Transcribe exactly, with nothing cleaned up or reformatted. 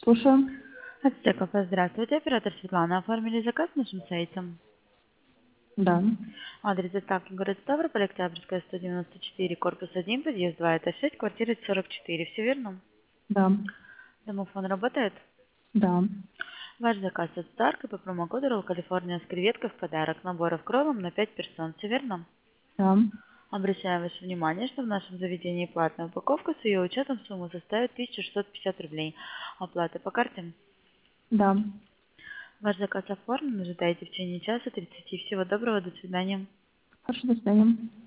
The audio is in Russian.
Слушаю. Ацтеков, здравствуйте. Оператор Светлана. Оформили заказ на нашем сайте. Да. Адрес доставки город Ставрополь, Октябрьская, сто девяносто четыре, корпус один, подъезд два, этаж шесть, квартира сорок четыре. Все верно? Да. Домофон работает? Да. Ваш заказ от Старка по промокоду Roll California с креветкой в подарок. Наборов кровом на пять персон. Все верно? Да. Обращаем ваше внимание, что в нашем заведении платная упаковка с ее учетом сумма составит тысяча шестьсот пятьдесят рублей. Оплата по карте. Да. Ваш заказ оформлен. Ожидайте в течение часа тридцати. Всего доброго. До свидания. Хорошо, до свидания.